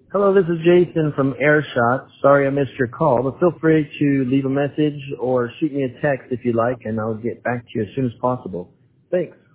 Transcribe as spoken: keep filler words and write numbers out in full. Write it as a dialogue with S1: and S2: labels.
S1: Hello, this is Jason from AirShot. Sorry I missed your call, but feel free to leave a message or shoot me a text if you like, and I'll get back to you as soon as possible. Thanks.